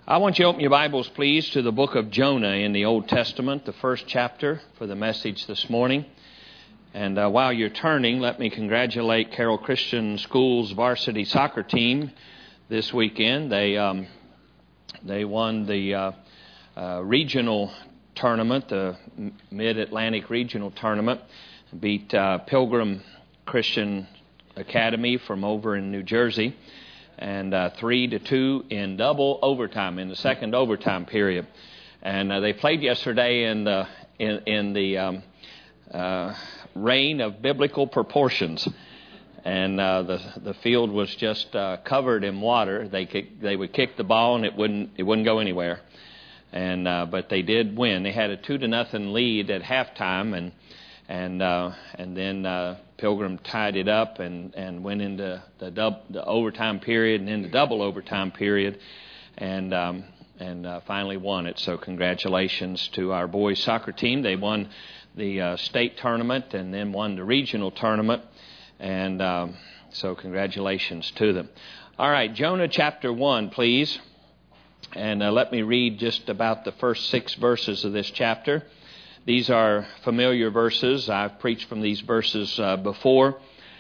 I want you to open your Bibles, please, to the book of Jonah in the Old Testament, the first chapter for the message this morning. And while you're turning, let me congratulate Carroll Christian School's varsity soccer team this weekend. They won the regional tournament, the Mid-Atlantic Regional Tournament, beat Pilgrim Christian Academy from over in New Jersey, and 3-2 in double overtime, in the second overtime period. And they played yesterday in the rain of biblical proportions. And the field was just covered in water. They would kick the ball and it wouldn't go anywhere. And but they did win. They had a 2-0 lead at halftime, and then Pilgrim tied it up and went into the overtime period and into double overtime period, and finally won it. So congratulations to our boys soccer team. They won the state tournament and then won the regional tournament, and so congratulations to them. All right, Jonah chapter 1, please, and let me read just about the first 6 verses of this chapter. These are familiar verses. I've preached from these verses before.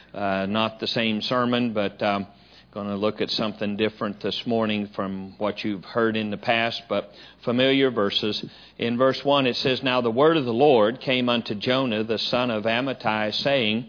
Not the same sermon, but I'm going to look at something different this morning from what you've heard in the past, but familiar verses. In verse 1 it says, "Now the word of the Lord came unto Jonah the son of Amittai, saying,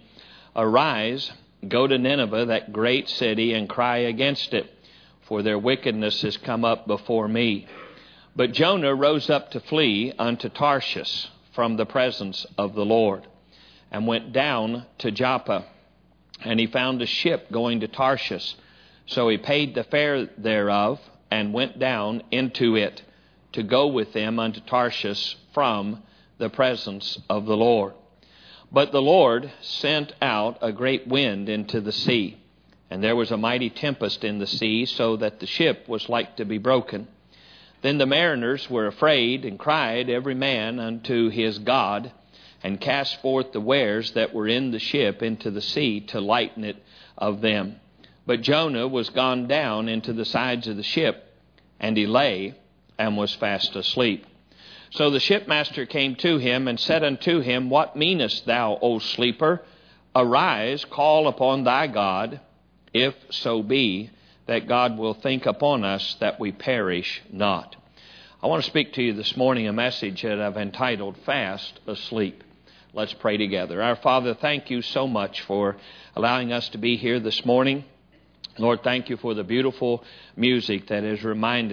Arise, go to Nineveh, that great city, and cry against it, for their wickedness is come up before me. But Jonah rose up to flee unto Tarshish from the presence of the Lord, and went down to Joppa. And he found a ship going to Tarshish. So he paid the fare thereof, and went down into it, to go with them unto Tarshish from the presence of the Lord. But the Lord sent out a great wind into the sea, and there was a mighty tempest in the sea, so that the ship was like to be broken. Then the mariners were afraid, and cried every man unto his God, and cast forth the wares that were in the ship into the sea, to lighten it of them. But Jonah was gone down into the sides of the ship, and he lay, and was fast asleep. So the shipmaster came to him, and said unto him, What meanest thou, O sleeper? Arise, call upon thy God, if so be that God will think upon us that we perish not." I want to speak to you this morning a message that I've entitled, Fast Asleep. Let's pray together. Our Father, thank you so much for allowing us to be here this morning. Lord, thank you for the beautiful music that has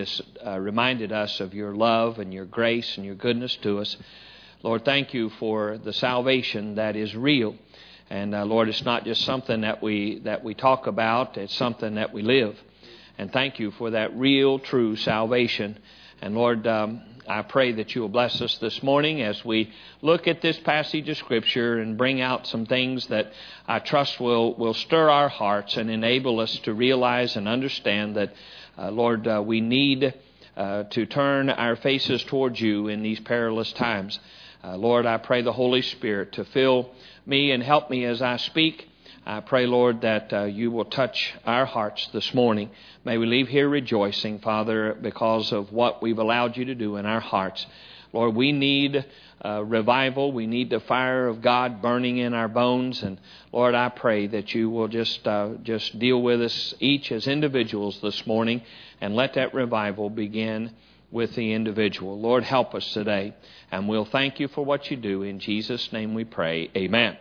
reminded us of your love and your grace and your goodness to us. Lord, thank you for the salvation that is real. And Lord, it's not just something that we talk about, it's something that we live. And thank you for that real, true salvation. And Lord, I pray that you will bless us this morning as we look at this passage of Scripture and bring out some things that I trust will stir our hearts and enable us to realize and understand that, Lord, we need to turn our faces towards you in these perilous times. Lord, I pray the Holy Spirit to fill me and help me as I speak. I pray, Lord, that you will touch our hearts this morning. May we leave here rejoicing, Father, because of what we've allowed you to do in our hearts. Lord, we need revival. We need the fire of God burning in our bones. And Lord, I pray that you will just deal with us each as individuals this morning, and let that revival begin with the individual. Lord, help us today, and we'll thank you for what you do. In Jesus' name we pray. Amen.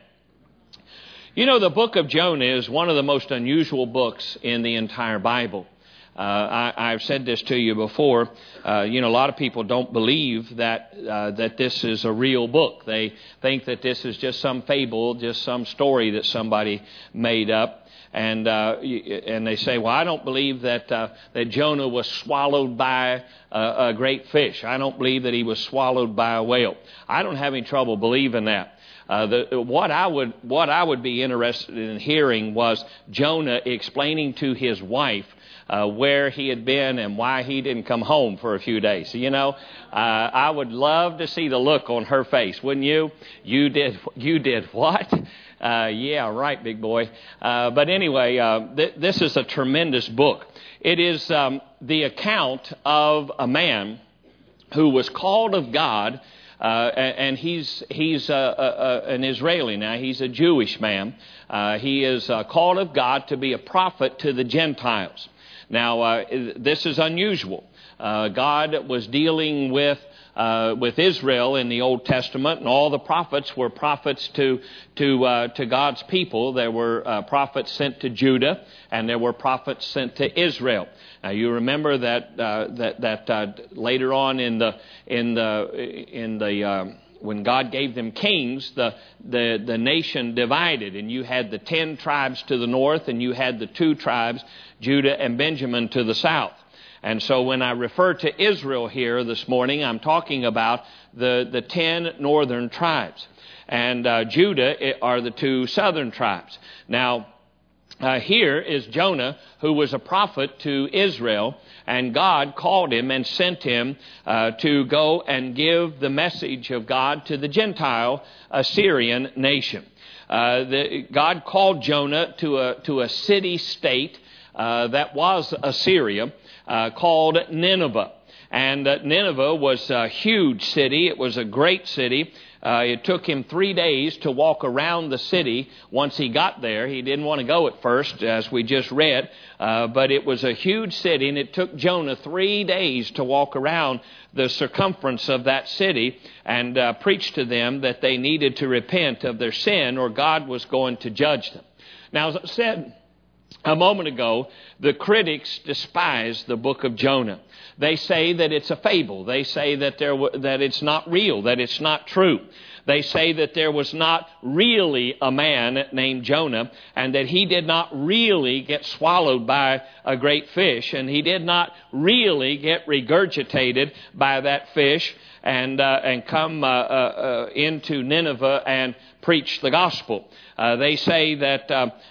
You know, the book of Jonah is one of the most unusual books in the entire Bible. I've said this to you before. A lot of people don't believe that this is a real book. They think that this is just some fable, just some story that somebody made up. And they say, well, I don't believe that Jonah was swallowed by a great fish. I don't believe that he was swallowed by a whale. I don't have any trouble believing that. What I would be interested in hearing was Jonah explaining to his wife where he had been and why he didn't come home for a few days. I would love to see the look on her face, wouldn't you? You did what? Yeah, right, big boy. But anyway, this is a tremendous book. It is the account of a man who was called of God, and he's an Israeli now. He's a Jewish man. He is called of God to be a prophet to the Gentiles. Now, this is unusual. God was dealing with Israel in the Old Testament, and all the prophets were prophets to God's people. There were prophets sent to Judah, and there were prophets sent to Israel. Now you remember that later on when God gave them kings, the nation divided, and you had the 10 tribes to the north, and you had the 2 tribes, Judah and Benjamin, to the south. And so when I refer to Israel here this morning, I'm talking about the 10 northern tribes. And Judah are the 2 southern tribes. Now, here is Jonah, who was a prophet to Israel, and God called him and sent him to go and give the message of God to the Gentile Assyrian nation. God called Jonah to a city-state that was Assyria, called Nineveh. And Nineveh was a huge city. It was a great city. It took him 3 days to walk around the city once he got there. He didn't want to go at first, as we just read, but it was a huge city, and it took Jonah 3 days to walk around the circumference of that city and preach to them that they needed to repent of their sin, or God was going to judge them. Now, as I said a moment ago, the critics despise the book of Jonah. They say that it's a fable. They say that it's not real, that it's not true. They say that there was not really a man named Jonah, and that he did not really get swallowed by a great fish, and he did not really get regurgitated by that fish and come into Nineveh and preach the gospel. They say that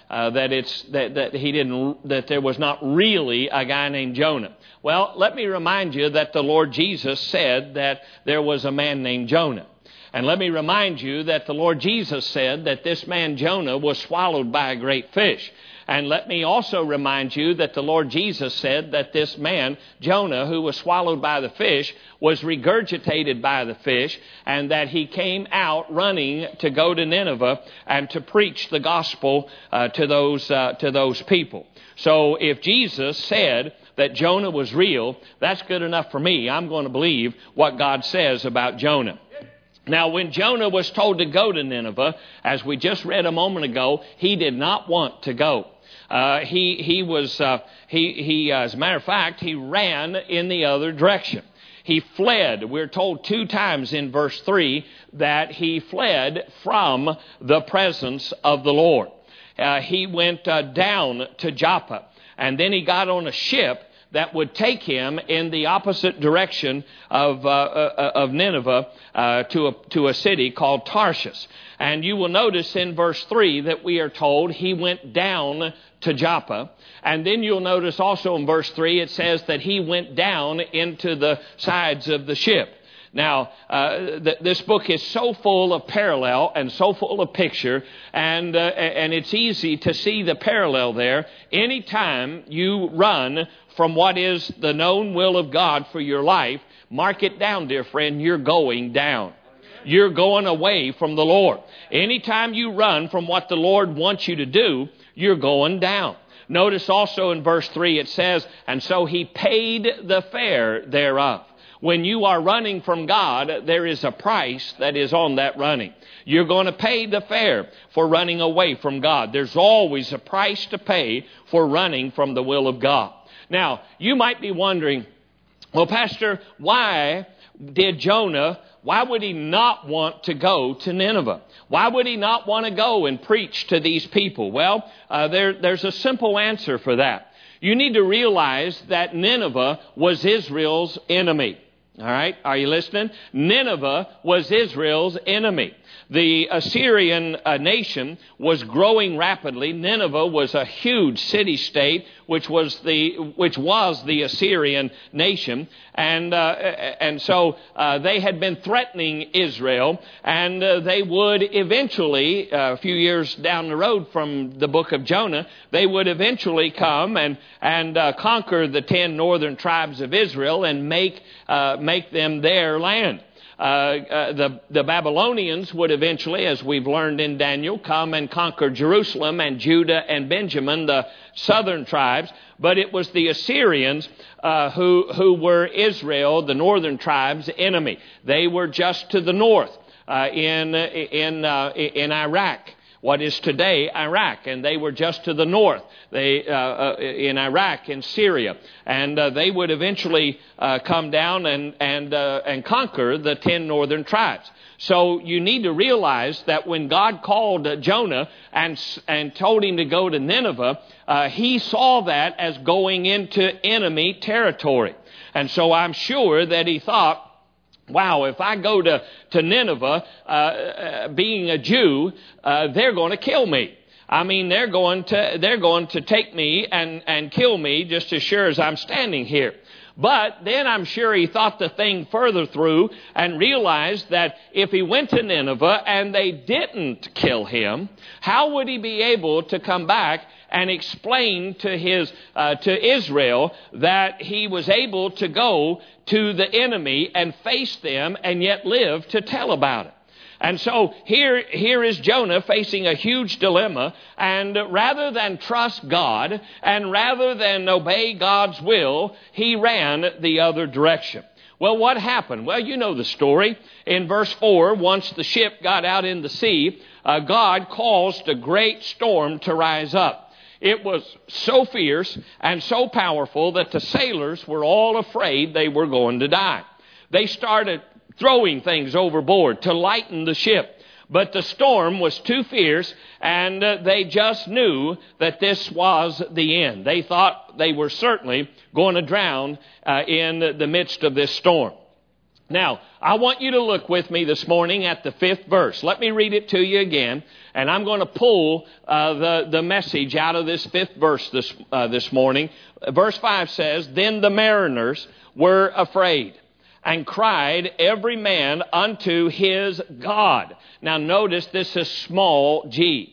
there was not really a guy named Jonah. Well, let me remind you that the Lord Jesus said that there was a man named Jonah. And let me remind you that the Lord Jesus said that this man Jonah was swallowed by a great fish. And let me also remind you that the Lord Jesus said that this man, Jonah, who was swallowed by the fish, was regurgitated by the fish, and that he came out running to go to Nineveh and to preach the gospel to those people. So if Jesus said that Jonah was real, that's good enough for me. I'm going to believe what God says about Jonah. Now, when Jonah was told to go to Nineveh, as we just read a moment ago, he did not want to go. As a matter of fact, he ran in the other direction. He fled. We're told 2 times in verse 3 that he fled from the presence of the Lord. He went down to Joppa, and then he got on a ship that would take him in the opposite direction of Nineveh to a city called Tarshish. And you will notice in verse 3 that we are told he went down to Joppa. And then you'll notice also in verse 3 it says that he went down into the sides of the ship. Now, this book is so full of parallel and so full of picture, and it's easy to see the parallel there. Anytime you run from what is the known will of God for your life, mark it down, dear friend, you're going down. You're going away from the Lord. Anytime you run from what the Lord wants you to do, you're going down. Notice also in verse 3 it says, and so he paid the fare thereof. When you are running from God, there is a price that is on that running. You're going to pay the fare for running away from God. There's always a price to pay for running from the will of God. Now, you might be wondering, well, Pastor, why would he not want to go to Nineveh? Why would he not want to go and preach to these people? Well, there's a simple answer for that. You need to realize that Nineveh was Israel's enemy. All right, are you listening? Nineveh was Israel's enemy. The Assyrian nation was growing rapidly. Nineveh was a huge city-state, which was the Assyrian nation, and so they had been threatening Israel, and they would eventually, a few years down the road from the book of Jonah, they would eventually come and conquer the 10 northern tribes of Israel and make them their land. The Babylonians would eventually, as we've learned in Daniel, come and conquer Jerusalem and Judah and Benjamin, the southern tribes. But it was the Assyrians who were Israel, the northern tribes' enemy. They were just to the north in Iraq. What is today Iraq, and they were just to the north. They in Iraq and Syria, and they would eventually come down and conquer the 10 northern tribes. So you need to realize that when God called Jonah and told him to go to Nineveh, he saw that as going into enemy territory, and so I'm sure that he thought, wow, if I go to Nineveh, being a Jew, they're going to kill me. I mean, they're going to take me and kill me just as sure as I'm standing here. But then I'm sure he thought the thing further through and realized that if he went to Nineveh and they didn't kill him, how would he be able to come back and explain to Israel that he was able to go to the enemy and face them and yet live to tell about it? And so here is Jonah facing a huge dilemma, and rather than trust God and rather than obey God's will, he ran the other direction. Well, what happened? Well, you know the story. In verse 4, once the ship got out in the sea, God caused a great storm to rise up. It was so fierce and so powerful that the sailors were all afraid they were going to die. They started throwing things overboard to lighten the ship. But the storm was too fierce, and they just knew that this was the end. They thought they were certainly going to drown in the midst of this storm. Now, I want you to look with me this morning at the 5th verse. Let me read it to you again, and I'm going to pull the message out of this 5th verse this morning. Verse 5 says, "Then the mariners were afraid, and cried every man unto his God." Now notice this is small g.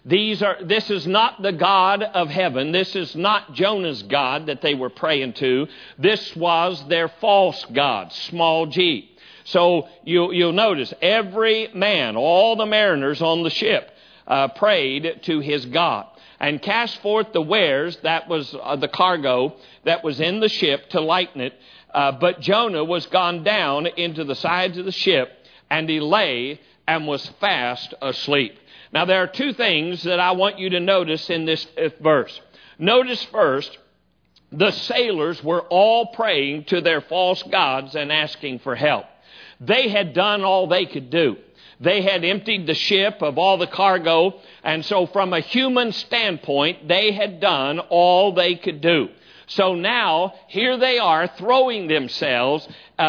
This is not the God of heaven. This is not Jonah's God that they were praying to. This was their false God, small g. So you'll notice every man, all the mariners on the ship, prayed to his God and cast forth the wares, that was the cargo that was in the ship, to lighten it. But Jonah was gone down into the sides of the ship, and he lay and was fast asleep. Now, there are two things that I want you to notice in this 5th verse. Notice first, the sailors were all praying to their false gods and asking for help. They had done all they could do. They had emptied the ship of all the cargo, and so from a human standpoint, they had done all they could do. So now, here they are throwing themselves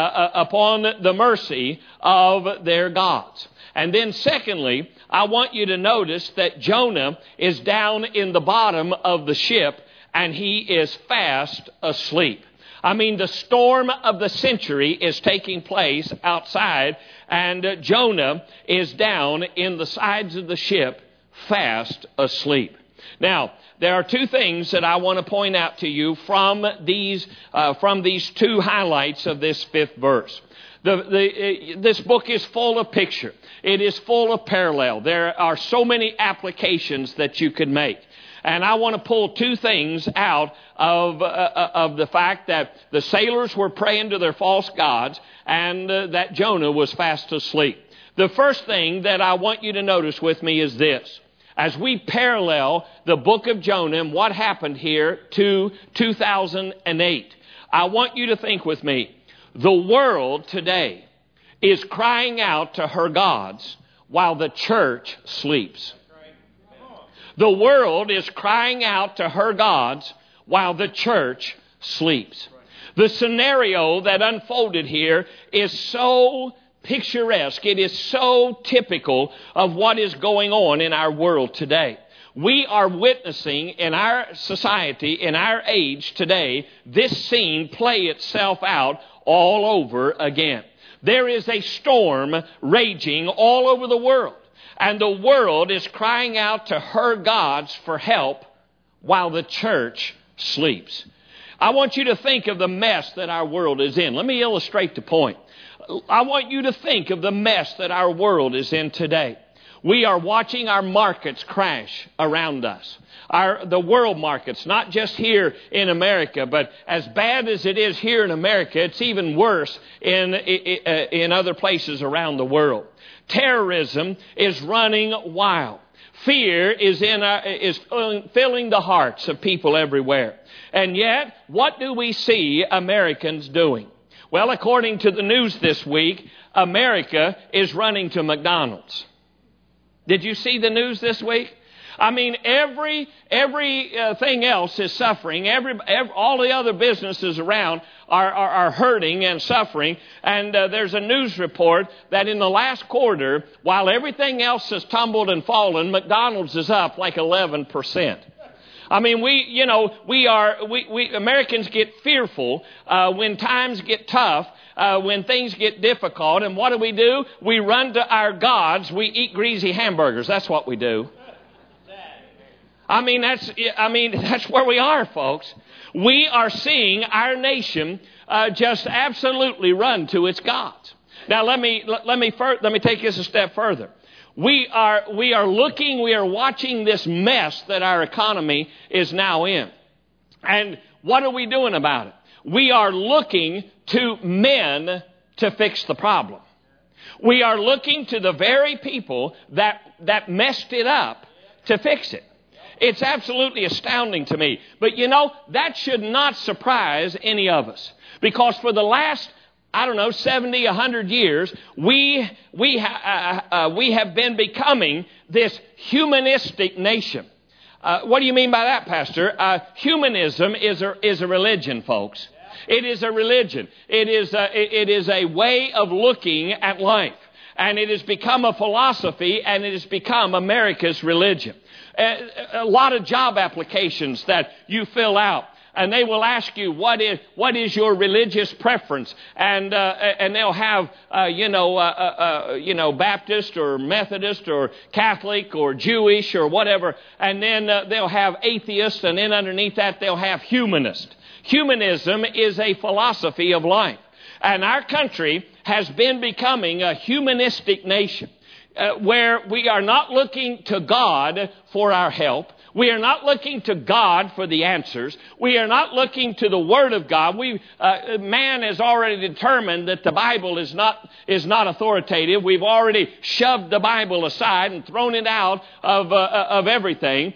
upon the mercy of their gods. And then secondly, I want you to notice that Jonah is down in the bottom of the ship, and he is fast asleep. I mean, the storm of the century is taking place outside, and Jonah is down in the sides of the ship, fast asleep. Now, there are two things that I want to point out to you from these two highlights of this 5th verse. This book is full of picture. It is full of parallel. There are so many applications that you could make. And I want to pull two things out of the fact that the sailors were praying to their false gods and that Jonah was fast asleep. The first thing that I want you to notice with me is this. As we parallel the book of Jonah and what happened here to 2008, I want you to think with me. The world today is crying out to her gods while the church sleeps. The world is crying out to her gods while the church sleeps. The scenario that unfolded here is so picturesque. It is so typical of what is going on in our world today. We are witnessing in our society, in our age today, this scene play itself out all over again. There is a storm raging all over the world, and the world is crying out to her gods for help while the church sleeps. I want you to think of the mess that our world is in. Let me illustrate the point. I want you to think of the mess that our world is in today. We are watching our markets crash around us. The world markets, not just here in America, but as bad as it is here in America, it's even worse in other places around the world. Terrorism is running wild. Fear is filling the hearts of people everywhere. And yet, what do we see Americans doing? Well, according to the news this week, America is running to McDonald's. Did you see the news this week? I mean, everything else is suffering. All the other businesses around are hurting and suffering. And there's a news report that in the last quarter, while everything else has tumbled and fallen, McDonald's is up like 11%. I mean, Americans get fearful when times get tough, when things get difficult. And what do? We run to our gods. We eat greasy hamburgers. That's what we do. I mean, that's where we are, folks. We are seeing our nation just absolutely run to its gods. Now, let me take this a step further. We are watching this mess that our economy is now in. And what are we doing about it? We are looking to men to fix the problem. We are looking to the very people that messed it up to fix it. It's absolutely astounding to me. But that should not surprise any of us. Because for the last 70, 100 years, we have been becoming this humanistic nation. What do you mean by that, Pastor? Humanism is a religion, folks. It is a religion. It is a way of looking at life. And it has become a philosophy, and it has become America's religion. A lot of job applications that you fill out, and they will ask you, what is your religious preference? And they'll have, Baptist or Methodist or Catholic or Jewish or whatever. And then they'll have atheist, and then underneath that they'll have humanist. Humanism is a philosophy of life. And our country has been becoming a humanistic nation. Where we are not looking to God for our help. We are not looking to God for the answers. We are not looking to the Word of God. Man has already determined that the Bible is not authoritative. We've already shoved the Bible aside and thrown it out of everything.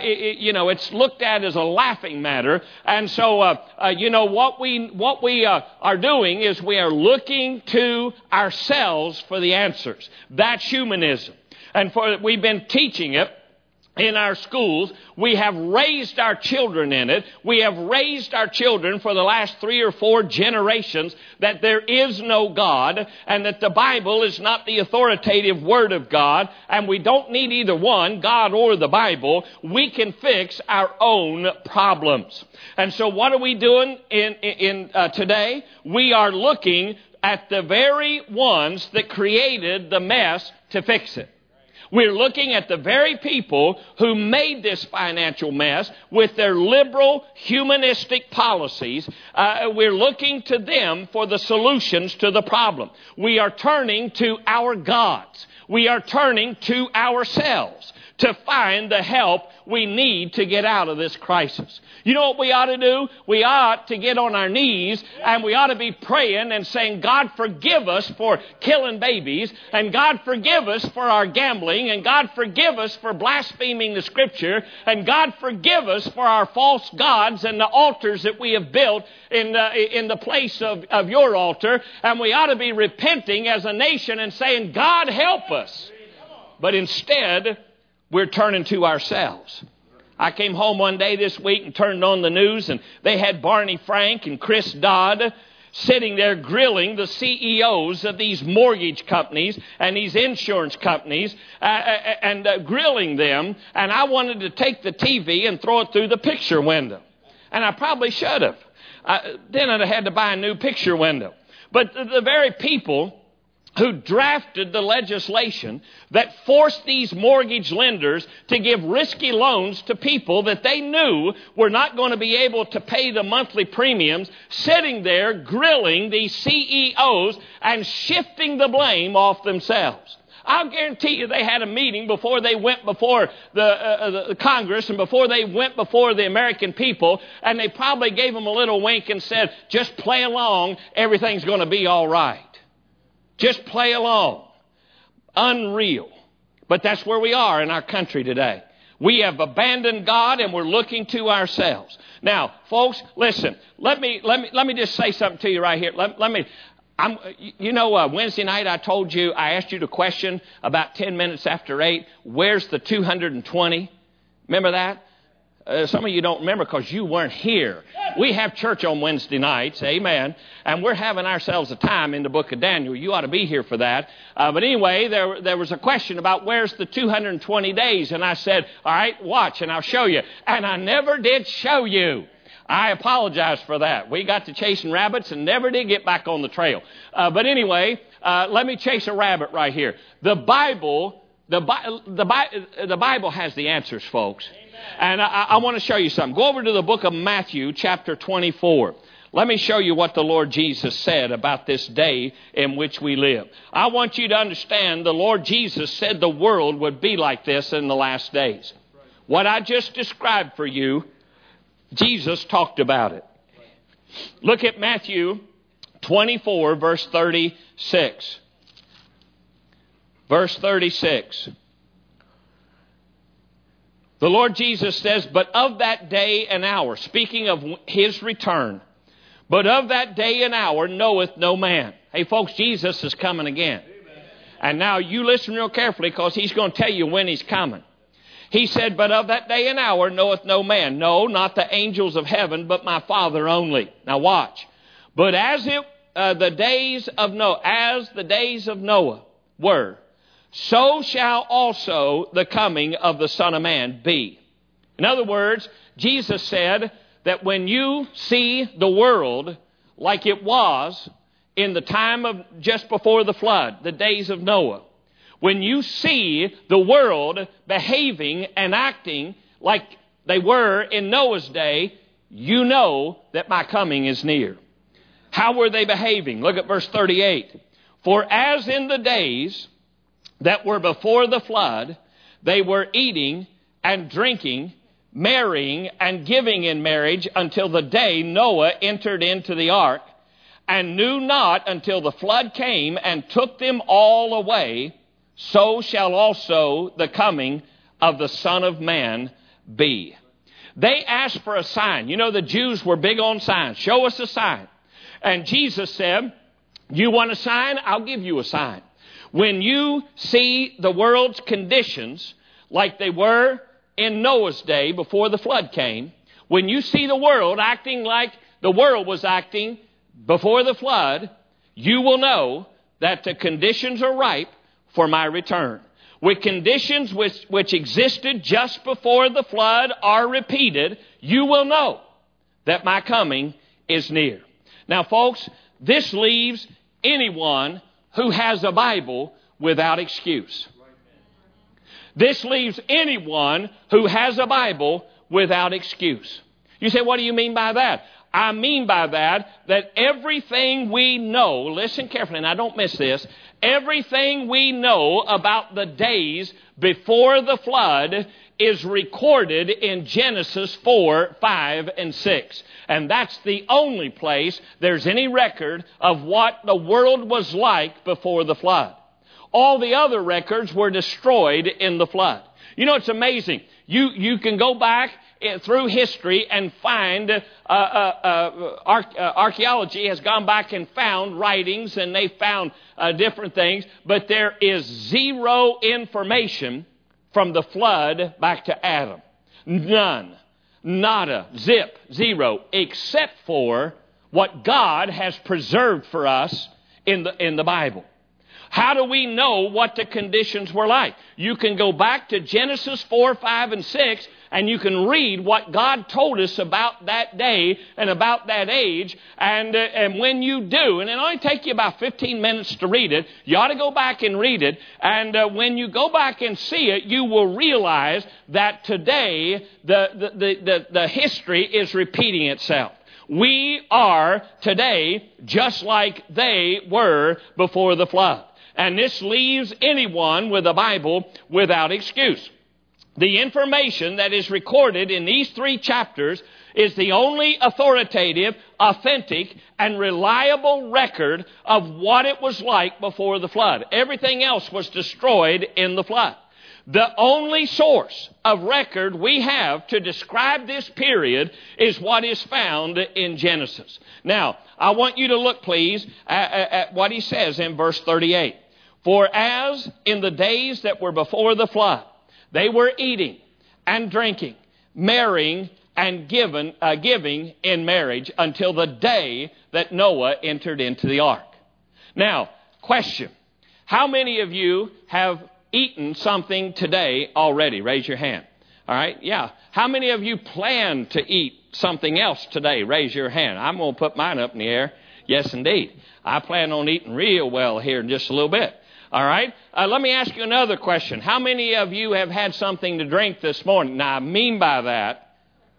It's looked at as a laughing matter. And so, what we are doing is we are looking to ourselves for the answers. That's humanism. And we've been teaching it in our schools. We have raised our children in it. We have raised our children for the last 3 or 4 generations that there is no God and that the Bible is not the authoritative Word of God, and we don't need either one, God or the Bible. We can fix our own problems. And so what are we doing in today? We are looking at the very ones that created the mess to fix it. We're looking at the very people who made this financial mess with their liberal, humanistic policies. We're looking to them for the solutions to the problem. We are turning to our gods. We are turning to ourselves to find the help we need to get out of this crisis. You know what we ought to do? We ought to get on our knees and we ought to be praying and saying, God, forgive us for killing babies, and God, forgive us for our gambling, and God, forgive us for blaspheming the Scripture, and God, forgive us for our false gods and the altars that we have built in the place of your altar. And we ought to be repenting as a nation and saying, God, help us. But instead, we're turning to ourselves. I came home one day this week and turned on the news, and they had Barney Frank and Chris Dodd sitting there grilling the CEOs of these mortgage companies and these insurance companies and grilling them. And I wanted to take the TV and throw it through the picture window. And I probably should have. Then I'd have had to buy a new picture window. But the very people who drafted the legislation that forced these mortgage lenders to give risky loans to people that they knew were not going to be able to pay the monthly premiums, sitting there grilling these CEOs and shifting the blame off themselves. I'll guarantee you they had a meeting before they went before the Congress and before they went before the American people, and they probably gave them a little wink and said, just play along, everything's going to be all right. Just play along. Unreal. But that's where we are in our country today. We have abandoned God and we're looking to ourselves. Now, folks, listen. Let me just say something to you right here. Wednesday night I asked you the question about 10 minutes after 8. Where's the 220? Remember that? Some of you don't remember because you weren't here. We have church on Wednesday nights, amen, and we're having ourselves a time in the book of Daniel. You ought to be here for that. But anyway, there was a question about where's the 220 days, and I said, all right, watch, and I'll show you. And I never did show you. I apologize for that. We got to chasing rabbits and never did get back on the trail. But anyway, let me chase a rabbit right here. The Bible has the answers, folks. And I want to show you something. Go over to the book of Matthew, chapter 24. Let me show you what the Lord Jesus said about this day in which we live. I want you to understand the Lord Jesus said the world would be like this in the last days. What I just described for you, Jesus talked about it. Look at Matthew 24, verse 36. Verse 36. The Lord Jesus says, but of that day and hour, speaking of His return, but of that day and hour knoweth no man. Hey folks, Jesus is coming again. Amen. And now you listen real carefully because He's going to tell you when He's coming. He said, but of that day and hour knoweth no man. No, not the angels of heaven, but my Father only. Now watch. But as the days of Noah were, so shall also the coming of the Son of Man be. In other words, Jesus said that when you see the world like it was in the time of just before the flood, the days of Noah, when you see the world behaving and acting like they were in Noah's day, you know that my coming is near. How were they behaving? Look at verse 38. For as in the days that were before the flood, they were eating and drinking, marrying and giving in marriage until the day Noah entered into the ark, and knew not until the flood came and took them all away, so shall also the coming of the Son of Man be. They asked for a sign. You know, the Jews were big on signs. Show us a sign. And Jesus said, you want a sign? I'll give you a sign. When you see the world's conditions like they were in Noah's day before the flood came, when you see the world acting like the world was acting before the flood, you will know that the conditions are ripe for my return. With conditions which existed just before the flood are repeated, you will know that my coming is near. Now, folks, this leaves anyone who has a Bible without excuse. This leaves anyone who has a Bible without excuse. You say, what do you mean by that? I mean by that everything we know, listen carefully, and I don't miss this, everything we know about the days before the flood is recorded in Genesis 4, 5, and 6. And that's the only place there's any record of what the world was like before the flood. All the other records were destroyed in the flood. You know, it's amazing. You can go back through history and find archaeology has gone back and found writings, and they found different things, but there is zero information from the flood back to Adam. None. Nada. Zip. Zero. Except for what God has preserved for us in the Bible. How do we know what the conditions were like? You can go back to Genesis 4, 5, and 6, and you can read what God told us about that day and about that age. And when you do, and it only take you about 15 minutes to read it, you ought to go back and read it. And when you go back and see it, you will realize that today the history is repeating itself. We are today just like they were before the flood. And this leaves anyone with a Bible without excuse. The information that is recorded in these 3 chapters is the only authoritative, authentic, and reliable record of what it was like before the flood. Everything else was destroyed in the flood. The only source of record we have to describe this period is what is found in Genesis. Now, I want you to look, please, at what he says in verse 38. For as in the days that were before the flood, they were eating and drinking, marrying and giving in marriage until the day that Noah entered into the ark. Now, question. How many of you have eaten something today already? Raise your hand. All right? Yeah. How many of you plan to eat something else today? Raise your hand. I'm going to put mine up in the air. Yes, indeed. I plan on eating real well here in just a little bit. All right? Let me ask you another question. How many of you have had something to drink this morning? Now, I mean by that,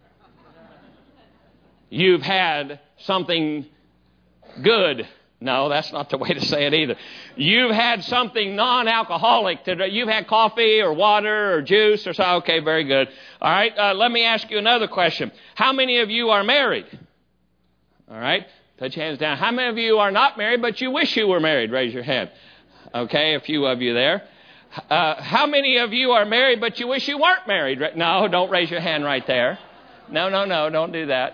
you've had something good. No, that's not the way to say it either. You've had something non-alcoholic. You've had coffee or water or juice or something. Okay, very good. All right, let me ask you another question. How many of you are married? All right, put your hands down. How many of you are not married, but you wish you were married? Raise your hand. Okay, a few of you there. How many of you are married, but you wish you weren't married? No, don't raise your hand right there. No, don't do that.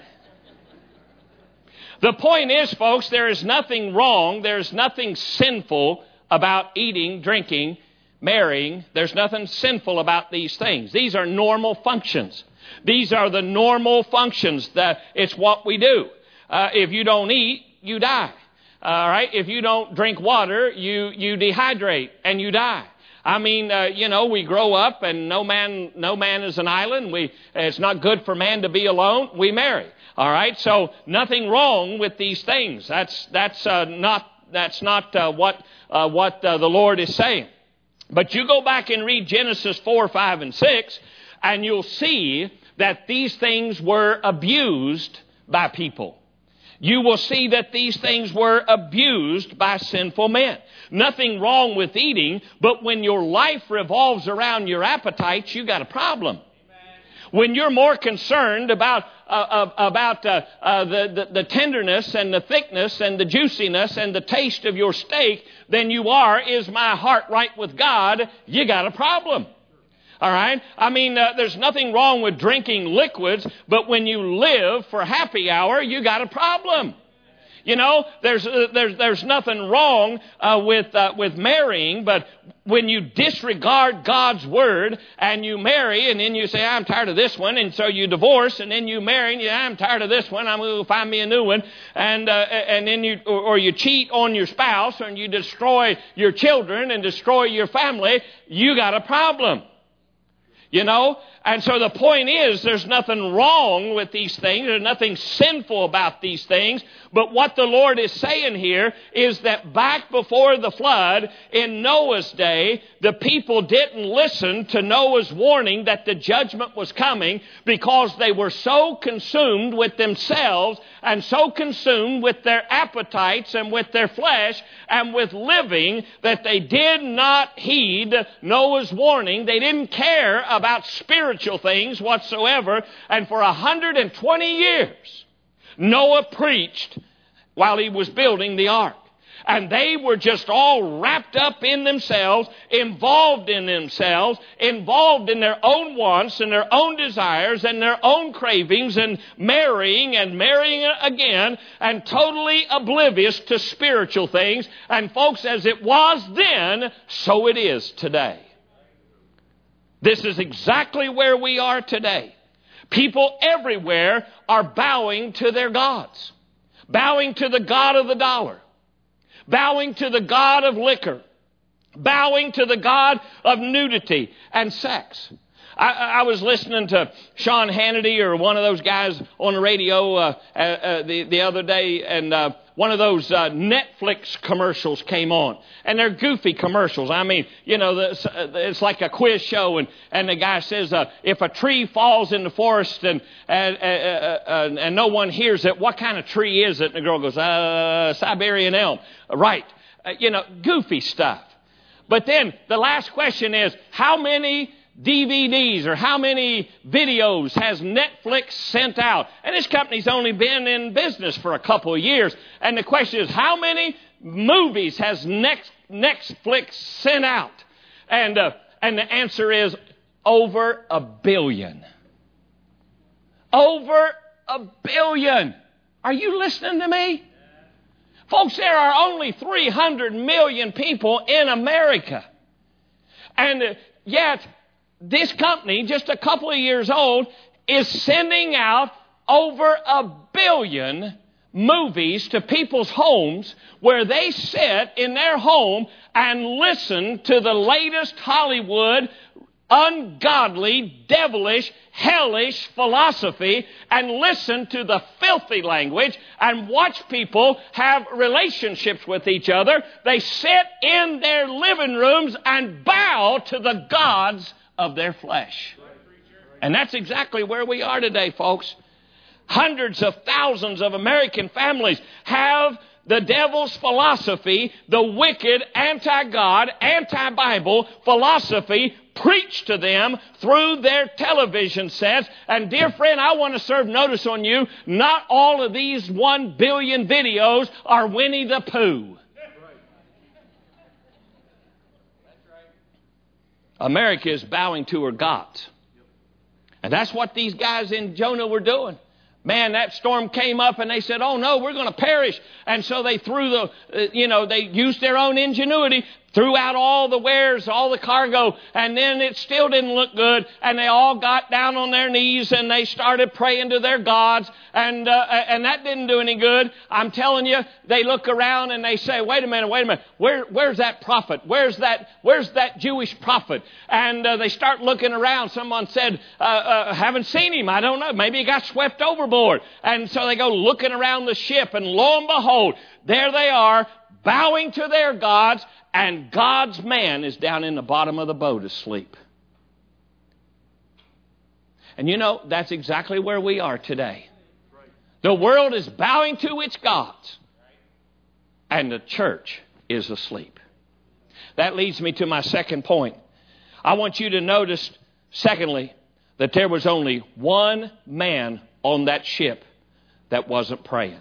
The point is, folks, there is nothing wrong, there's nothing sinful about eating, drinking, marrying. There's nothing sinful about these things. These are normal functions. These are the normal functions. It's what we do. If you don't eat, you die. All right? If you don't drink water, you dehydrate and you die. I mean, we grow up and no man is an island. It's not good for man to be alone. We marry. All right. So nothing wrong with these things. That's not what the Lord is saying. But you go back and read Genesis 4, 5, and 6, and you'll see that these things were abused by people. You will see that these things were abused by sinful men. Nothing wrong with eating, but when your life revolves around your appetites, you got a problem. When you're more concerned about the tenderness and the thickness and the juiciness and the taste of your steak than you are, is my heart right with God, you got a problem. All right? I mean, there's nothing wrong with drinking liquids, but when you live for happy hour, you got a problem. You know, there's nothing wrong with marrying, but when you disregard God's word and you marry and then you say, I'm tired of this one, and so you divorce, and then you marry and you say, I'm tired of this one, I'm going to find me a new one, and then you cheat on your spouse, and you destroy your children and destroy your family, you got a problem. You know? And so the point is, there's nothing wrong with these things. There's nothing sinful about these things. But what the Lord is saying here is that back before the flood, in Noah's day, the people didn't listen to Noah's warning that the judgment was coming because they were so consumed with themselves and so consumed with their appetites and with their flesh and with living that they did not heed Noah's warning. They didn't care about spiritual things whatsoever. And for 120 years, Noah preached while he was building the ark. And they were just all wrapped up in themselves, involved in themselves, involved in their own wants and their own desires and their own cravings, and marrying again, and totally oblivious to spiritual things. And folks, as it was then, so it is today. This is exactly where we are today. People everywhere are bowing to their gods. Bowing to the god of the dollar. Bowing to the god of liquor. Bowing to the god of nudity and sex. I was listening to Sean Hannity or one of those guys on the radio the other day, and one of those Netflix commercials came on. And they're goofy commercials. I mean, you know, it's like a quiz show, and the guy says, if a tree falls in the forest and no one hears it, what kind of tree is it? And the girl goes, Siberian elm. Right. Goofy stuff. But then the last question is, how many DVDs or how many videos has Netflix sent out? And this company's only been in business for a couple of years. And the question is, how many movies has Netflix sent out? And the answer is over 1 billion. Over 1 billion. Are you listening to me? Folks, there are only 300 million people in America. And yet, this company, just a couple of years old, is sending out over 1 billion movies to people's homes where they sit in their home and listen to the latest Hollywood, ungodly, devilish, hellish philosophy, and listen to the filthy language and watch people have relationships with each other. They sit in their living rooms and bow to the gods of their flesh. And that's exactly where we are today, folks. Hundreds of thousands of American families have the devil's philosophy, the wicked, anti-God, anti-Bible philosophy preached to them through their television sets. And dear friend, I want to serve notice on you. Not all of these 1 billion videos are Winnie the Pooh. America is bowing to her gods. And that's what these guys in Jonah were doing. Man, that storm came up and they said, oh no, we're going to perish. And so they threw they used their own ingenuity, threw out all the wares, all the cargo, and then it still didn't look good. And they all got down on their knees and they started praying to their gods, and that didn't do any good. I'm telling you, they look around and they say, wait a minute, where's that prophet? Where's that Jewish prophet? And they start looking around. Someone said, haven't seen him. I don't know. Maybe he got swept overboard. And so they go looking around the ship, and lo and behold, there they are, bowing to their gods, and God's man is down in the bottom of the boat asleep. And that's exactly where we are today. The world is bowing to its gods, and the church is asleep. That leads me to my second point. I want you to notice, secondly, that there was only one man on that ship that wasn't praying.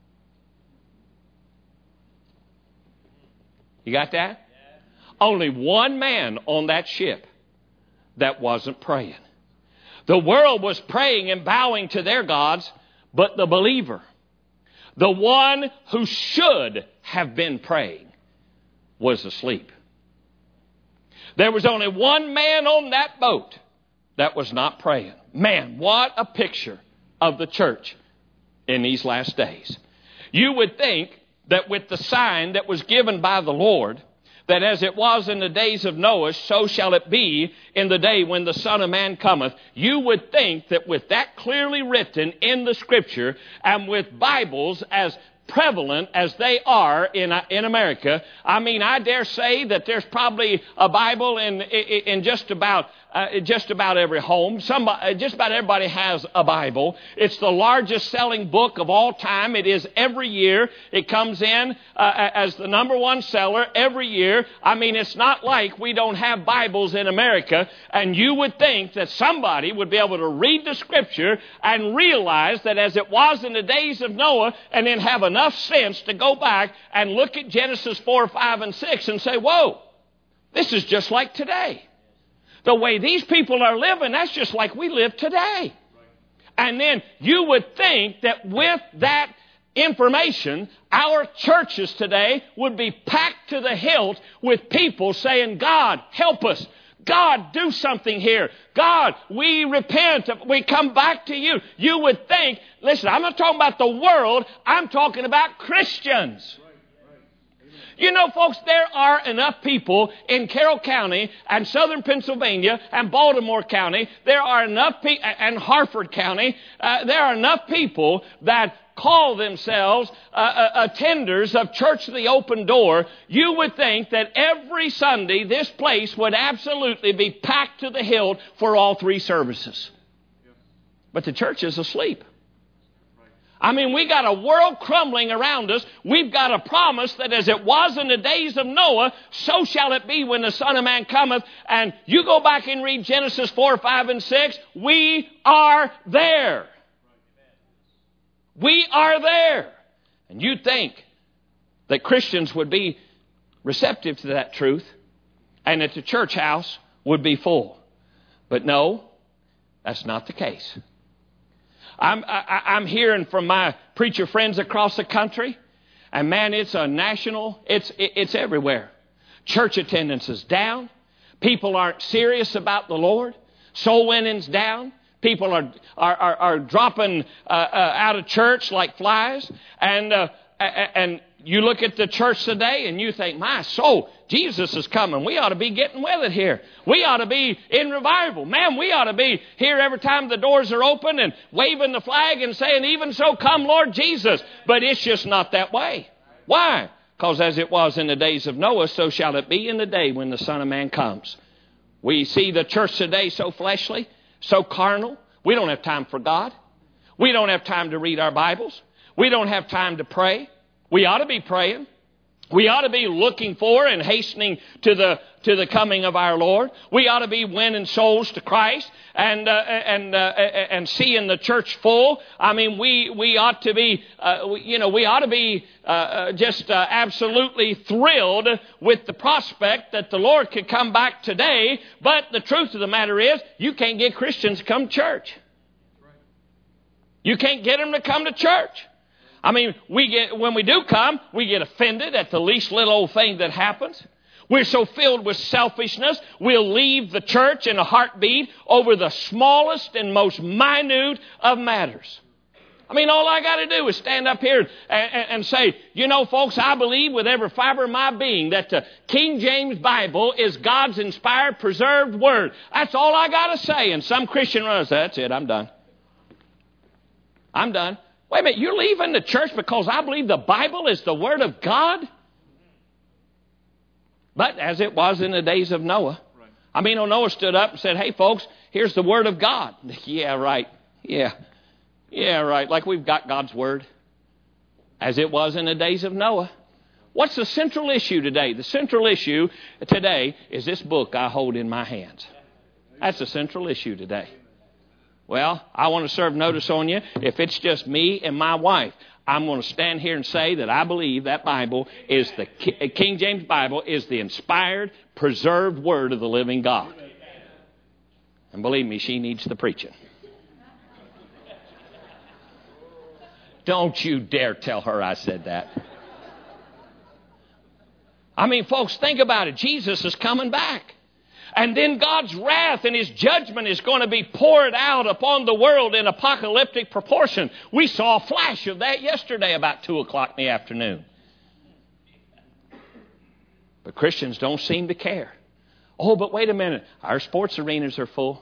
You got that? Only one man on that ship that wasn't praying. The world was praying and bowing to their gods, but the believer, the one who should have been praying, was asleep. There was only one man on that boat that was not praying. Man, what a picture of the church in these last days. You would think that with the sign that was given by the Lord, that as it was in the days of Noah, so shall it be in the day when the Son of Man cometh. You would think that with that clearly written in the Scripture, and with Bibles as prevalent as they are in America, I dare say that there's probably a Bible in just about every home. Just about everybody has a Bible. It's the largest selling book of all time. It is every year. It comes in as the number one seller every year. It's not like we don't have Bibles in America. And you would think that somebody would be able to read the Scripture and realize that as it was in the days of Noah, and then have enough sense to go back and look at Genesis 4, 5, and 6 and say, whoa, this is just like today. The way these people are living, that's just like we live today. And then you would think that with that information, our churches today would be packed to the hilt with people saying, God, help us. God, do something here. God, we repent. We come back to you. You would think, listen, I'm not talking about the world. I'm talking about Christians. You know, folks, there are enough people in Carroll County and southern Pennsylvania and Baltimore County. There are enough people, and Harford County. There are enough people that call themselves attenders of Church of the Open Door. You would think that every Sunday this place would absolutely be packed to the hilt for all three services. But the church is asleep. I mean, we got a world crumbling around us. We've got a promise that as it was in the days of Noah, so shall it be when the Son of Man cometh. And you go back and read Genesis 4, 5, and 6. We are there. We are there. And you'd think that Christians would be receptive to that truth and that the church house would be full. But no, that's not the case. I'm hearing from my preacher friends across the country, and man, it's a national, it's everywhere. Church attendance is down. People aren't serious about the Lord. Soul winning's down. People are dropping out of church like flies. And you look at the church today and you think, my soul, Jesus is coming. We ought to be getting with it here. We ought to be in revival. Man, we ought to be here every time the doors are open and waving the flag and saying, even so, come Lord Jesus. But it's just not that way. Why? Because as it was in the days of Noah, so shall it be in the day when the Son of Man comes. We see the church today so fleshly, so carnal. We don't have time for God. We don't have time to read our Bibles. We don't have time to pray. We ought to be praying. We ought to be looking for and hastening to the coming of our Lord. We ought to be winning souls to Christ and seeing the church full. I mean, we ought to be, we ought to be just absolutely thrilled with the prospect that the Lord could come back today. But the truth of the matter is, you can't get Christians to come to church. You can't get them to come to church. I mean, when we do come, we get offended at the least little old thing that happens. We're so filled with selfishness, we'll leave the church in a heartbeat over the smallest and most minute of matters. I mean, all I got to do is stand up here and say, you know, folks, I believe with every fiber of my being that the King James Bible is God's inspired, preserved word. That's all I got to say. And some Christian runs, that's it, I'm done. I'm done. Wait a minute, you're leaving the church because I believe the Bible is the Word of God? But as it was in the days of Noah. I mean, Noah stood up and said, hey, folks, here's the Word of God. Yeah, right. Yeah, right. Like we've got God's Word. As it was in the days of Noah. What's the central issue today? The central issue today is this book I hold in my hands. That's the central issue today. Well, I want to serve notice on you. If it's just me and my wife, I'm going to stand here and say that I believe that Bible is the King James Bible is the inspired, preserved word of the living God. And believe me, she needs the preaching. Don't you dare tell her I said that. I mean, folks, think about it. Jesus is coming back. And then God's wrath and His judgment is going to be poured out upon the world in apocalyptic proportion. We saw a flash of that yesterday about 2 o'clock in the afternoon. But Christians don't seem to care. Oh, but wait a minute. Our sports arenas are full.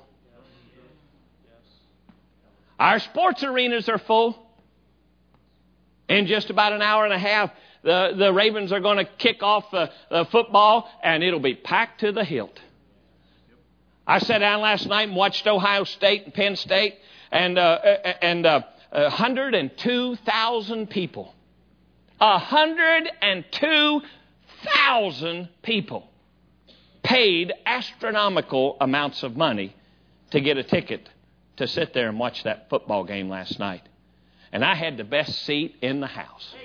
Our sports arenas are full. In just about an hour and a half, the Ravens are going to kick off the football, and it'll be packed to the hilt. I sat down last night and watched Ohio State and Penn State, and 102,000 people. 102,000 people paid astronomical amounts of money to get a ticket to sit there and watch that football game last night. And I had the best seat in the house.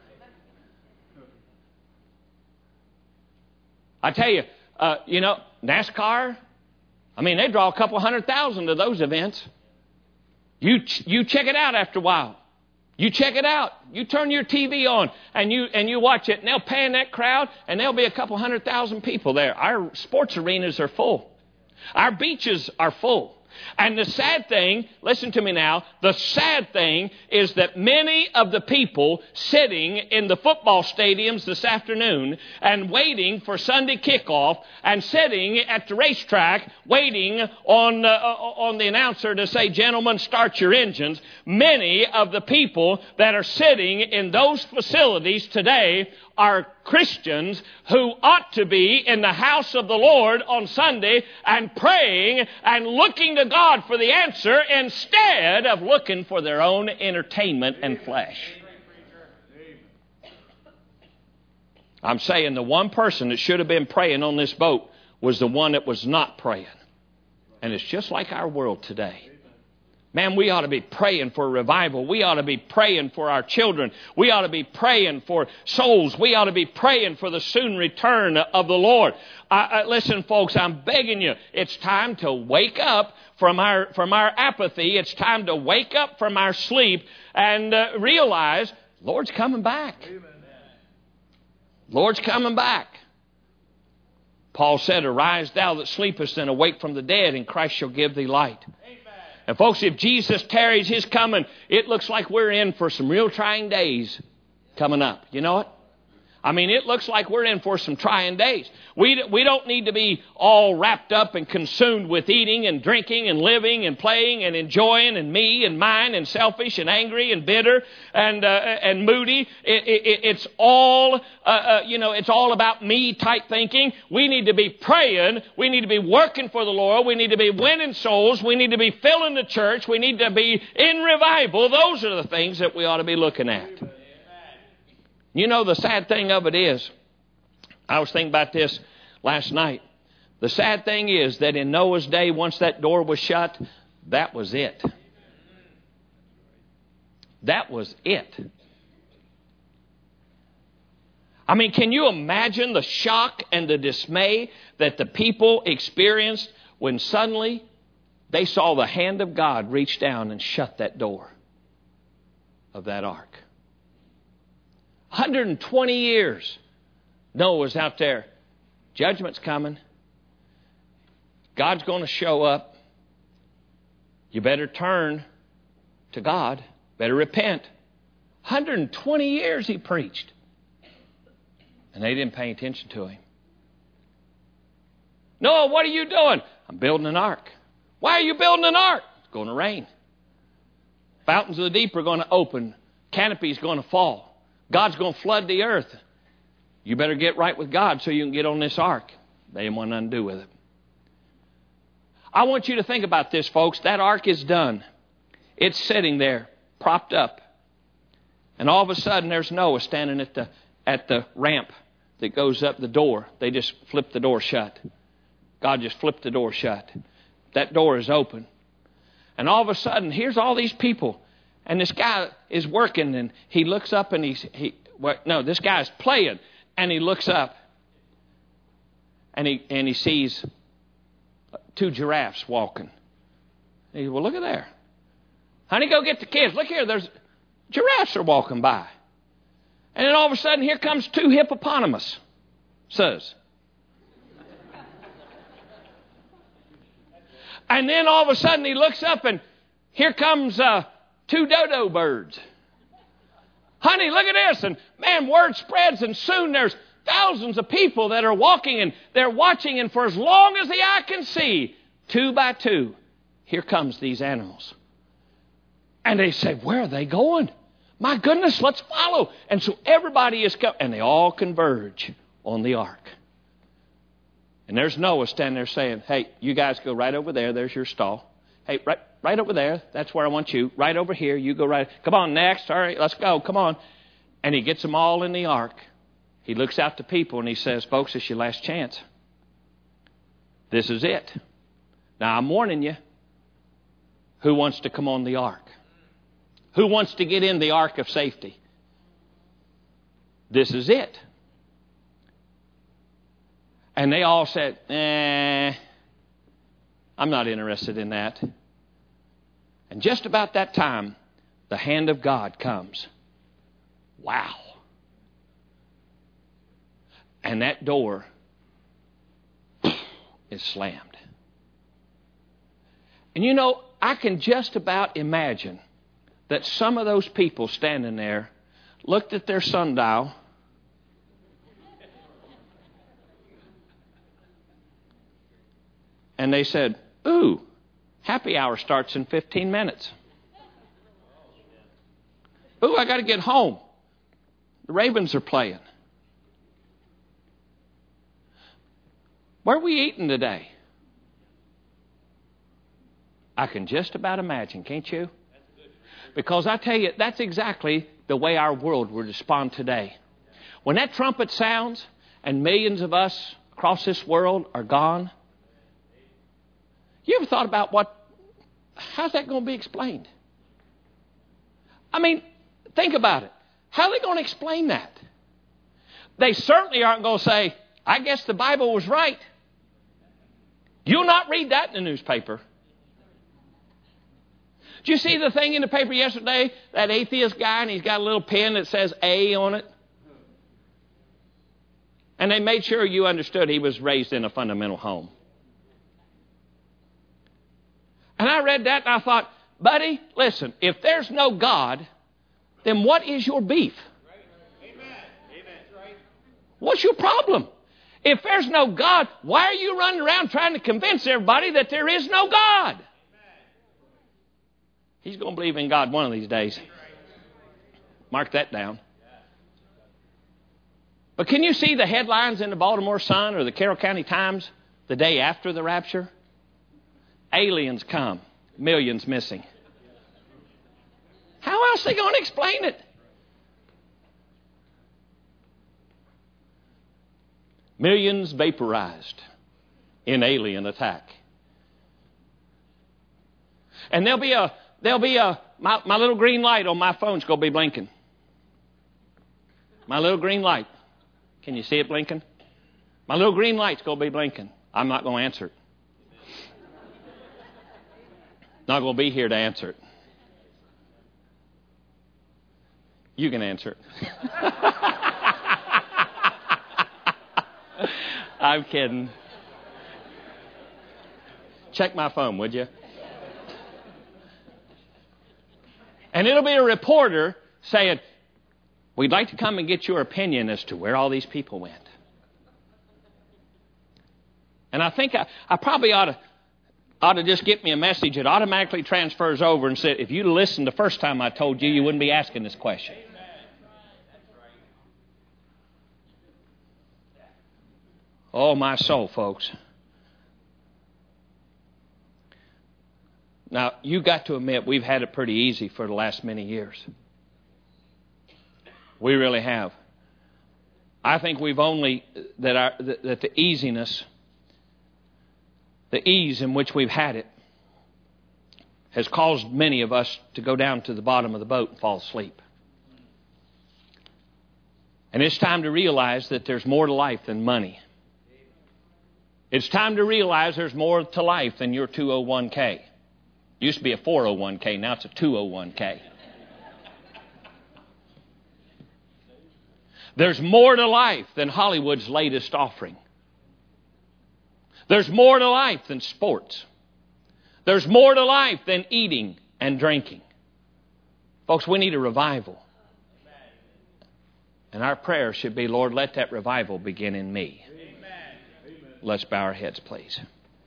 I tell you, NASCAR, I mean, they draw a couple 100,000 to those events. You check it out after a while. You check it out. You turn your TV on and you watch it, and they'll pan that crowd, and there'll be a couple 100,000 people there. Our sports arenas are full. Our beaches are full. And the sad thing, listen to me now, the sad thing is that many of the people sitting in the football stadiums this afternoon and waiting for Sunday kickoff and sitting at the racetrack waiting on the announcer to say, gentlemen, start your engines. Many of the people that are sitting in those facilities today are Christians who ought to be in the house of the Lord on Sunday and praying and looking to God for the answer instead of looking for their own entertainment and flesh. I'm saying the one person that should have been praying on this boat was the one that was not praying. And it's just like our world today. Man, we ought to be praying for revival. We ought to be praying for our children. We ought to be praying for souls. We ought to be praying for the soon return of the Lord. Listen, folks, I'm begging you. It's time to wake up from our apathy. It's time to wake up from our sleep and realize Lord's coming back. Amen. Lord's coming back. Paul said, arise thou that sleepest and awake from the dead, and Christ shall give thee light. And folks, if Jesus tarries His coming, it looks like we're in for some real trying days coming up. You know it? I mean, it looks like we're in for some trying days. We don't need to be all wrapped up and consumed with eating and drinking and living and playing and enjoying and me and mine and selfish and angry and bitter and moody. It's all it's all about me type thinking. We need to be praying. We need to be working for the Lord. We need to be winning souls. We need to be filling the church. We need to be in revival. Those are the things that we ought to be looking at. You know, the sad thing of it is, I was thinking about this last night. The sad thing is that in Noah's day, once that door was shut, that was it. That was it. I mean, can you imagine the shock and the dismay that the people experienced when suddenly they saw the hand of God reach down and shut that door of that ark? 120 years. Noah was out there. Judgment's coming. God's going to show up. You better turn to God. Better repent. 120 years he preached. And they didn't pay attention to him. Noah, what are you doing? I'm building an ark. Why are you building an ark? It's going to rain. Fountains of the deep are going to open. Canopy's going to fall. God's going to flood the earth. You better get right with God so you can get on this ark. They didn't want nothing to do with it. I want you to think about this, folks. That ark is done. It's sitting there, propped up. And all of a sudden, there's Noah standing at the ramp that goes up the door. They just flipped the door shut. God just flipped the door shut. That door is open. And all of a sudden, here's all these people. And this guy is working, and he looks up, and this guy's playing, and he looks up, and he sees two giraffes walking. And he says, well, look at there. Honey, go get the kids. Look here, there's giraffes are walking by. And then all of a sudden, here comes two hippopotamuses. And then all of a sudden, he looks up, and here comes two dodo birds. Honey, look at this. And man, word spreads, and soon there's thousands of people that are walking, and they're watching, and for as long as the eye can see, 2 by 2, here comes these animals. And they say, where are they going? My goodness, let's follow. And so everybody is coming, and they all converge on the ark. And there's Noah standing there saying, hey, you guys go right over there. There's your stall. Hey, right over there. That's where I want you. Right over here. You go right. Come on, next. All right, let's go. Come on. And he gets them all in the ark. He looks out to people and he says, folks, it's your last chance. This is it. Now, I'm warning you. Who wants to come on the ark? Who wants to get in the ark of safety? This is it. And they all said, I'm not interested in that. And just about that time, the hand of God comes. Wow. And that door is slammed. And you know, I can just about imagine that some of those people standing there looked at their sundial and they said, ooh, happy hour starts in 15 minutes. Ooh, I got to get home. The Ravens are playing. Where are we eating today? I can just about imagine, can't you? Because I tell you, that's exactly the way our world will respond today. When that trumpet sounds and millions of us across this world are gone, you ever thought about how's that going to be explained? I mean, think about it. How are they going to explain that? They certainly aren't going to say, I guess the Bible was right. You'll not read that in the newspaper. Did you see the thing in the paper yesterday? That atheist guy, and he's got a little pen that says A on it. And they made sure you understood he was raised in a fundamental home. And I read that and I thought, buddy, listen, if there's no God, then what is your beef? What's your problem? If there's no God, why are you running around trying to convince everybody that there is no God? He's going to believe in God one of these days. Mark that down. But can you see the headlines in the Baltimore Sun or the Carroll County Times the day after the rapture? Aliens come, millions missing. How else are they going to explain it? Millions vaporized in alien attack. And my little green light on my phone's going to be blinking. My little green light. Can you see it blinking? My little green light's going to be blinking. I'm not going to answer it. Not going to be here to answer it. You can answer it. I'm kidding. Check my phone, would you? And it'll be a reporter saying, we'd like to come and get your opinion as to where all these people went. And I think I probably ought to just get me a message that automatically transfers over and said, if you'd listened the first time I told you, you wouldn't be asking this question. Oh, my soul, folks. Now, you got to admit, we've had it pretty easy for the last many years. We really have. I think we've only, that the easiness, the ease in which we've had it, has caused many of us to go down to the bottom of the boat and fall asleep. And it's time to realize that there's more to life than money. It's time to realize there's more to life than your 201k. Used to be a 401k, now it's a 201k. There's more to life than Hollywood's latest offering. There's more to life than sports. There's more to life than eating and drinking. Folks, we need a revival. And our prayer should be, Lord, let that revival begin in me. Let's bow our heads, please.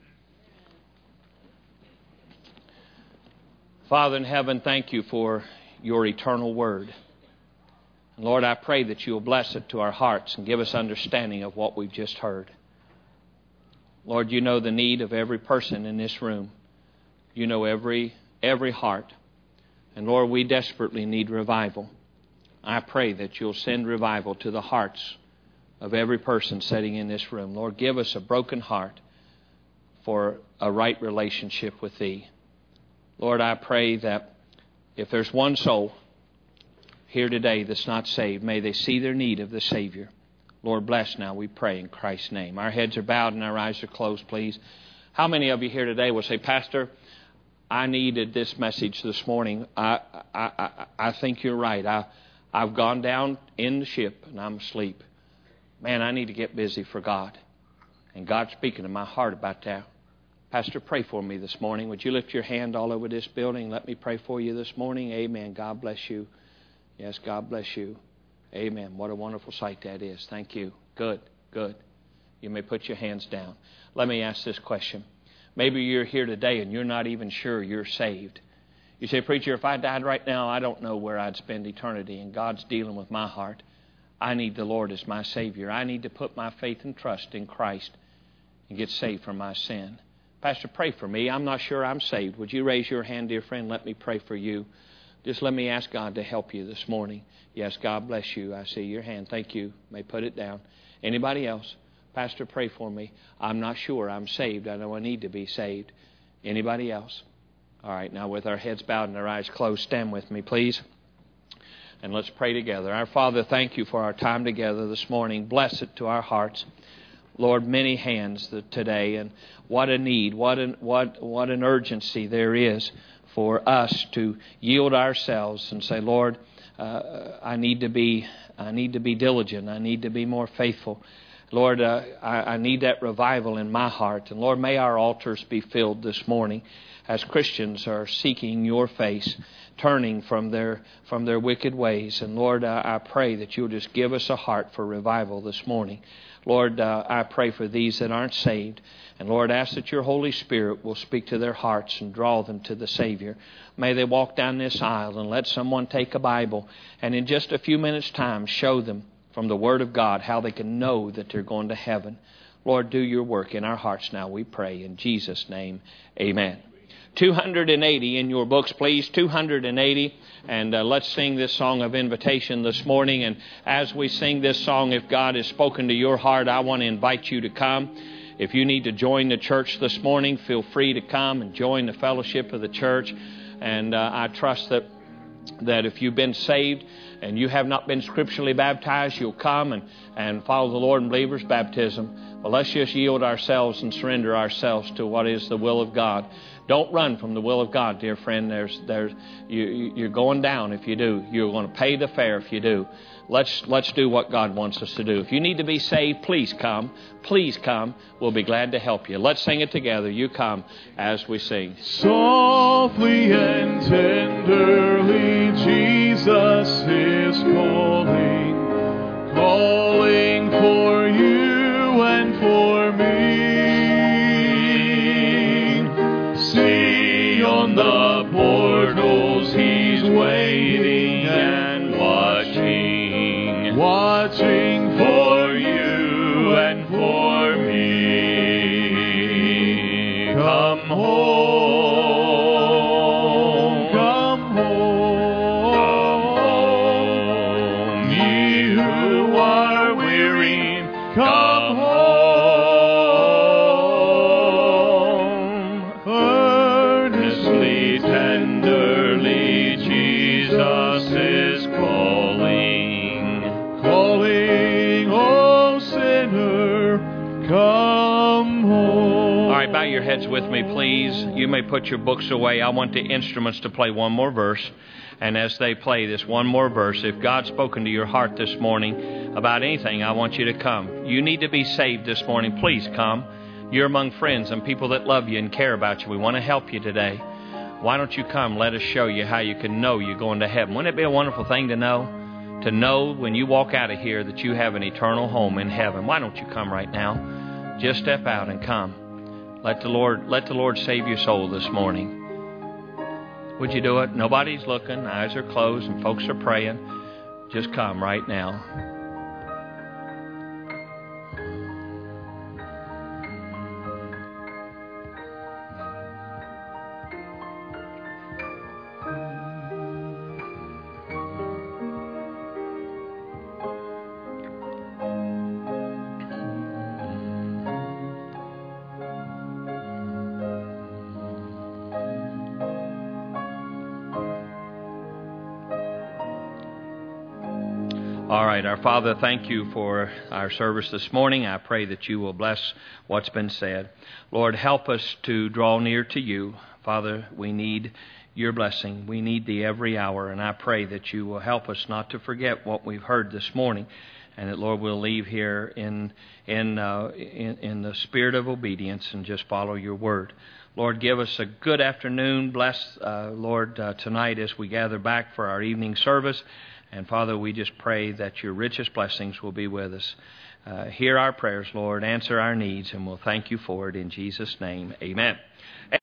Father in heaven, thank you for your eternal word. And Lord, I pray that you will bless it to our hearts and give us understanding of what we've just heard. Lord, you know the need of every person in this room. You know every heart. And Lord, we desperately need revival. I pray that you'll send revival to the hearts of every person sitting in this room. Lord, give us a broken heart for a right relationship with Thee. Lord, I pray that if there's one soul here today that's not saved, may they see their need of the Savior. Lord, bless now, we pray in Christ's name. Our heads are bowed and our eyes are closed, please. How many of you here today will say, Pastor, I needed this message this morning. I think you're right. I've gone down in the ship and I'm asleep. Man, I need to get busy for God. And God's speaking to my heart about that. Pastor, pray for me this morning. Would you lift your hand all over this building? Let me pray for you this morning. Amen. God bless you. Yes, God bless you. Amen. What a wonderful sight that is. Thank you. Good, good. You may put your hands down. Let me ask this question. Maybe you're here today and you're not even sure you're saved. You say, preacher, if I died right now, I don't know where I'd spend eternity, and God's dealing with my heart. I need the Lord as my Savior. I need to put my faith and trust in Christ and get saved from my sin. Pastor, pray for me. I'm not sure I'm saved. Would you raise your hand, dear friend? Let me pray for you. Just let me ask God to help you this morning. Yes, God bless you. I see your hand. Thank you. You may put it down. Anybody else? Pastor, pray for me. I'm not sure I'm saved. I know I need to be saved. Anybody else? All right, now with our heads bowed and our eyes closed, stand with me, please. And let's pray together. Our Father, thank you for our time together this morning. Bless it to our hearts. Lord, many hands today, and what a need, what an urgency there is for us to yield ourselves and say, Lord, I need to be diligent. I need to be more faithful. Lord, I need that revival in my heart. And Lord, may our altars be filled this morning as Christians are seeking your face, turning from their wicked ways. And Lord, I pray that you'll just give us a heart for revival this morning. Lord, I pray for these that aren't saved. And Lord, ask that your Holy Spirit will speak to their hearts and draw them to the Savior. May they walk down this aisle and let someone take a Bible and in just a few minutes' time show them from the Word of God how they can know that they're going to heaven. Lord, do your work in our hearts now, we pray. In Jesus' name, amen. 280 in your books, please. 280. And let's sing this song of invitation this morning. And as we sing this song, if God has spoken to your heart, I want to invite you to come. If you need to join the church this morning, feel free to come and join the fellowship of the church. And I trust that if you've been saved and you have not been scripturally baptized, you'll come and follow the Lord in believer's baptism. Well, let's just yield ourselves and surrender ourselves to what is the will of God. Don't run from the will of God, dear friend. You're going down if you do. You're going to pay the fare if you do. Let's do what God wants us to do. If you need to be saved, please come. Please come. We'll be glad to help you. Let's sing it together. You come as we sing. Softly and tenderly, Jesus is calling, calling for you and for me. See on the portals, He's waiting and watching for you and for me. Come home, come home, come home, ye who are weary, come home. Earnestly, tenderly, Jesus is calling, oh sinner, come home. All right, bow your heads with me, please. You may put your books away. I want the instruments to play one more verse. And as they play this one more verse, if God's spoken to your heart this morning about anything, I want you to come. You need to be saved this morning. Please come. You're among friends and people that love you and care about you. We want to help you today. Why don't you come? Let us show you how you can know you're going to heaven. Wouldn't it be a wonderful thing to know? To know when you walk out of here that you have an eternal home in heaven. Why don't you come right now? Just step out and come. Let the Lord save your soul this morning. Would you do it? Nobody's looking. Eyes are closed and folks are praying. Just come right now. All right, our Father, thank you for our service this morning. I pray that you will bless what's been said. Lord, help us to draw near to you. Father, we need your blessing. We need thee every hour, and I pray that you will help us not to forget what we've heard this morning. and that, Lord, we'll leave here in the spirit of obedience and just follow your word. Lord, give us a good afternoon. Bless, Lord, tonight as we gather back for our evening service. And, Father, we just pray that your richest blessings will be with us. Hear our prayers, Lord. Answer our needs, and we'll thank you for it in Jesus' name. Amen.